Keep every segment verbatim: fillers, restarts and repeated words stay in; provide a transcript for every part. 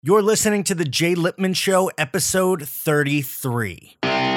You're listening to The Jay Lipman Show, episode thirty-three.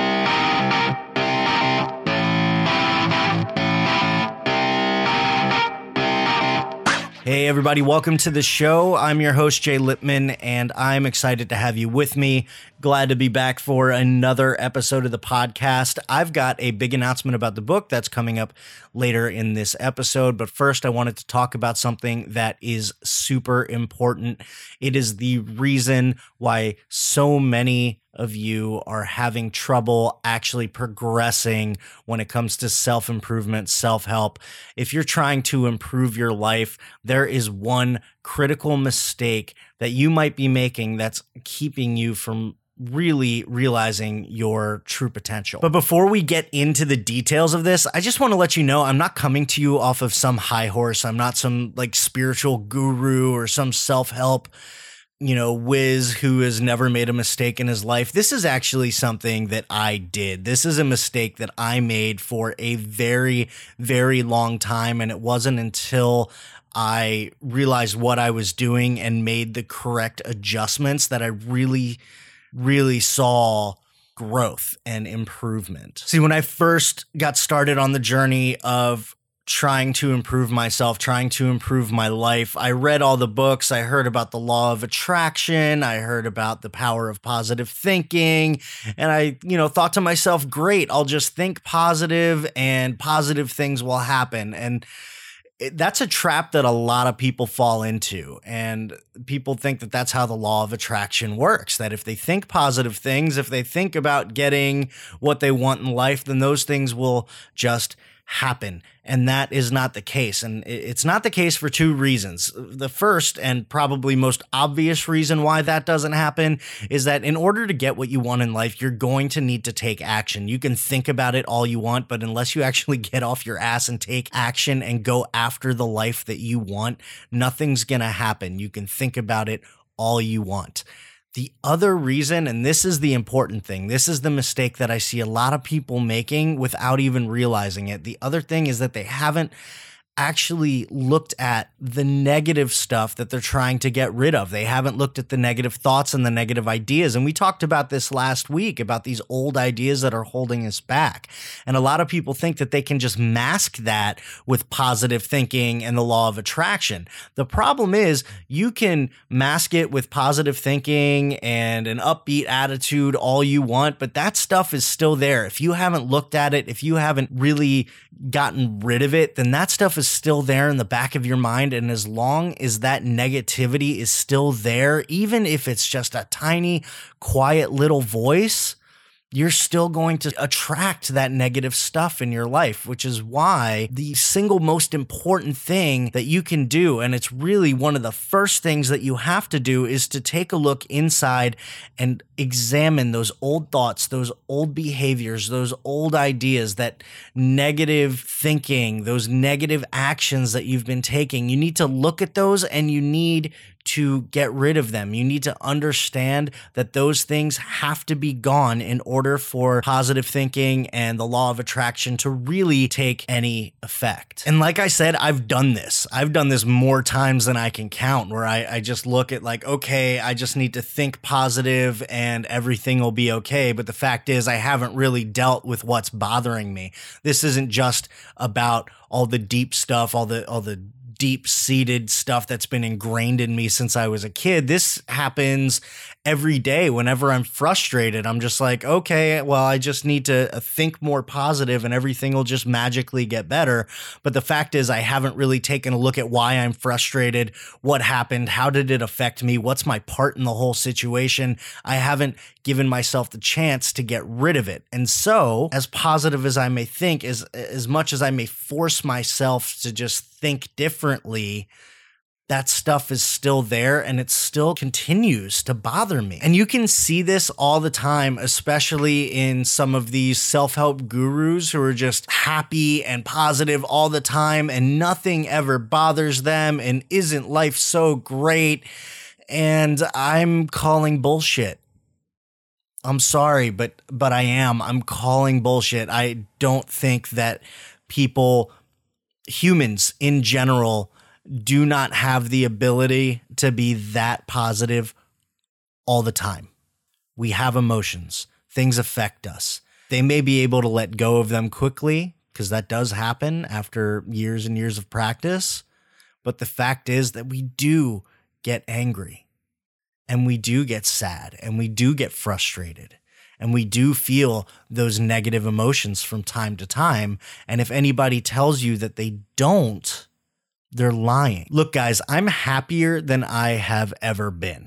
Hey everybody, welcome to the show. I'm your host, Jay Lipman, and I'm excited to have you with me. Glad to be back for another episode of the podcast. I've got a big announcement about the book that's coming up later in this episode, but first I wanted to talk about something that is super important. It is the reason why so many of you are having trouble actually progressing when it comes to self-improvement, self-help. If you're trying to improve your life, there is one critical mistake that you might be making that's keeping you from really realizing your true potential. But before we get into the details of this, I just want to let you know I'm not coming to you off of some high horse. I'm not some like spiritual guru or some self-help you know, whiz who has never made a mistake in his life. This is actually something that I did. This is a mistake that I made for a very, very long time. And it wasn't until I realized what I was doing and made the correct adjustments that I really, really saw growth and improvement. See, when I first got started on the journey of trying to improve myself, trying to improve my life, I read all the books. I heard about the law of attraction. I heard about the power of positive thinking. And I, you know, thought to myself, great, I'll just think positive and positive things will happen. And it, that's a trap that a lot of people fall into. And people think that that's how the law of attraction works, that if they think positive things, if they think about getting what they want in life, then those things will just happen. And that is not the case. And it's not the case for two reasons. The first and probably most obvious reason why that doesn't happen is that in order to get what you want in life, you're going to need to take action. You can think about it all you want, but unless you actually get off your ass and take action and go after the life that you want, nothing's going to happen. You can think about it all you want. The other reason, and this is the important thing, this is the mistake that I see a lot of people making without even realizing it. The other thing is that they haven't actually looked at the negative stuff that they're trying to get rid of. They haven't looked at the negative thoughts and the negative ideas. And we talked about this last week about these old ideas that are holding us back. And a lot of people think that they can just mask that with positive thinking and the law of attraction. The problem is you can mask it with positive thinking and an upbeat attitude all you want, but that stuff is still there. If you haven't looked at it, if you haven't really gotten rid of it, then that stuff is still there in the back of your mind. And as long as that negativity is still there, even if it's just a tiny, quiet little voice, you're still going to attract that negative stuff in your life, which is why the single most important thing that you can do, and it's really one of the first things that you have to do, is to take a look inside and examine those old thoughts, those old behaviors, those old ideas, that negative thinking, those negative actions that you've been taking. You need to look at those and you need to get rid of them. You need to understand that those things have to be gone in order for positive thinking and the law of attraction to really take any effect. And like I said, I've done this. I've done this more times than I can count, where I, I just look at like, okay, I just need to think positive and everything will be okay. But the fact is, I haven't really dealt with what's bothering me. This isn't just about all the deep stuff, all the all the deep-seated stuff that's been ingrained in me since I was a kid. This happens every day. Whenever I'm frustrated, I'm just like, okay, well, I just need to think more positive and everything will just magically get better. But the fact is, I haven't really taken a look at why I'm frustrated, what happened, how did it affect me, what's my part in the whole situation. I haven't given myself the chance to get rid of it. And so, as positive as I may think, as, as much as I may force myself to just think differently, that stuff is still there and it still continues to bother me. And you can see this all the time, especially in some of these self-help gurus who are just happy and positive all the time and nothing ever bothers them and isn't life so great. And I'm calling bullshit. I'm sorry, but but I am. I'm calling bullshit. I don't think that people, humans in general, do not have the ability to be that positive all the time. We have emotions. Things affect us. They may be able to let go of them quickly, because that does happen after years and years of practice. But the fact is that we do get angry, and we do get sad, and we do get frustrated, and we do feel those negative emotions from time to time. And if anybody tells you that they don't, they're lying. Look, guys, I'm happier than I have ever been.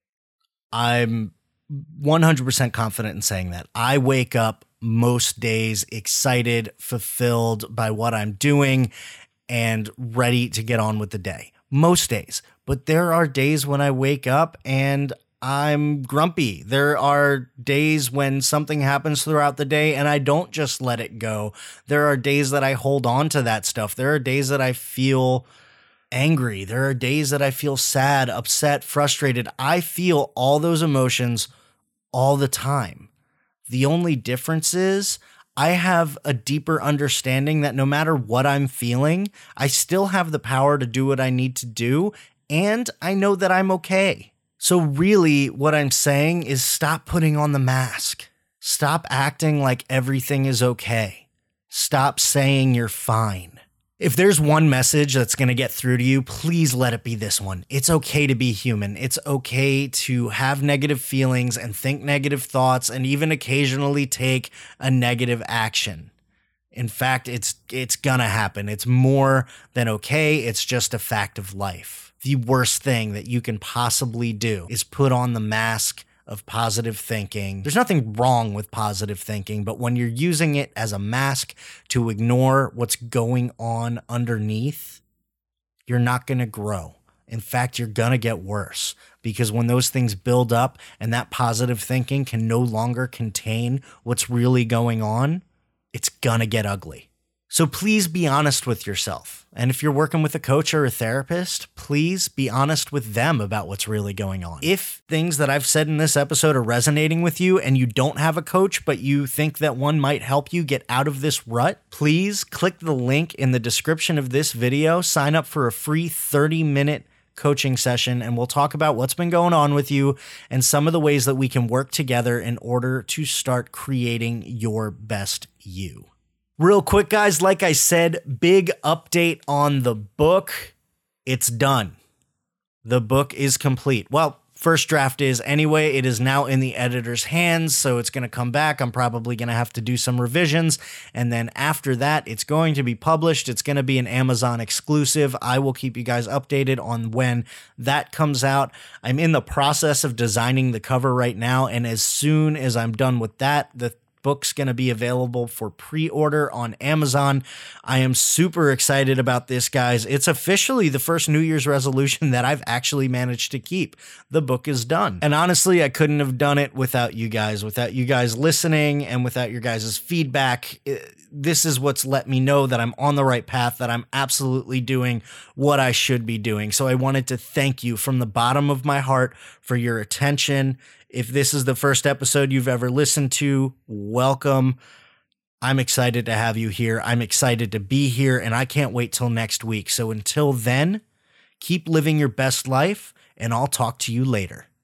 I'm one hundred percent confident in saying that. I wake up most days excited, fulfilled by what I'm doing, and ready to get on with the day. Most days. But there are days when I wake up and I'm grumpy. There are days when something happens throughout the day and I don't just let it go. There are days that I hold on to that stuff. There are days that I feel angry. There are days that I feel sad, upset, frustrated. I feel all those emotions all the time. The only difference is I have a deeper understanding that no matter what I'm feeling, I still have the power to do what I need to do, and I know that I'm okay. So really, what I'm saying is stop putting on the mask. Stop acting like everything is okay. Stop saying you're fine. If there's one message that's going to get through to you, please let it be this one. It's okay to be human. It's okay to have negative feelings and think negative thoughts and even occasionally take a negative action. In fact, it's it's going to happen. It's more than okay. It's just a fact of life. The worst thing that you can possibly do is put on the mask of positive thinking. There's nothing wrong with positive thinking, but when you're using it as a mask to ignore what's going on underneath, you're not going to grow. In fact, you're going to get worse, because when those things build up and that positive thinking can no longer contain what's really going on, it's going to get ugly. So please be honest with yourself. And if you're working with a coach or a therapist, please be honest with them about what's really going on. If things that I've said in this episode are resonating with you and you don't have a coach, but you think that one might help you get out of this rut, please click the link in the description of this video, sign up for a free thirty minute coaching session, and we'll talk about what's been going on with you and some of the ways that we can work together in order to start creating your best you. Real quick, guys, like I said, big update on the book. It's done. The book is complete. Well, first draft is anyway. It is now in the editor's hands, so it's going to come back. I'm probably going to have to do some revisions, and then after that, it's going to be published. It's going to be an Amazon exclusive. I will keep you guys updated on when that comes out. I'm in the process of designing the cover right now, and as soon as I'm done with that, the book's going to be available for pre-order on Amazon. I am super excited about this, guys. It's officially the first New Year's resolution that I've actually managed to keep. The book is done. And honestly, I couldn't have done it without you guys, without you guys listening and without your guys' feedback. This is what's let me know that I'm on the right path, that I'm absolutely doing what I should be doing. So I wanted to thank you from the bottom of my heart for your attention. If this is the first episode you've ever listened to, welcome. I'm excited to have you here. I'm excited to be here, and I can't wait till next week. So until then, keep living your best life, and I'll talk to you later.